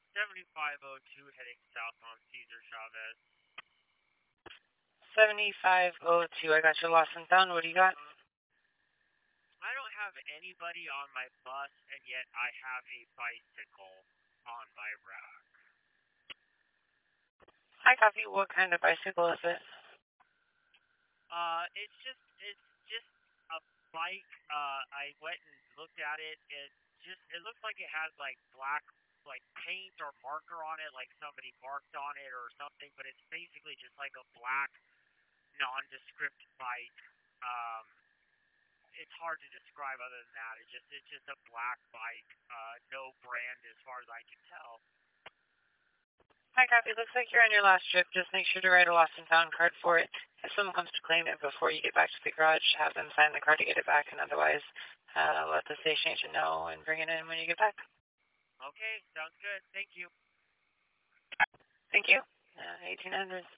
7502 heading south on Cesar Chavez. 7502, I got you lost and found. What do you got? I don't have anybody on my bus, and yet I have a bicycle on my rack. Hi, copy. What kind of bicycle is it? It's just a bike. I went and looked at it. It looks like it has like black like paint or marker on it, like somebody marked on it or something. But it's basically just like a black nondescript bike. Um, it's hard to describe other than that. It's just a black bike. No brand as far as I can tell. Hi, copy. Looks like you're on your last trip. Just make sure to write a lost and found card for it. If someone comes to claim it before you get back to the garage, have them sign the card to get it back, and otherwise let the station agent know and bring it in when you get back. Okay, sounds good. Thank you. Thank you. 1800.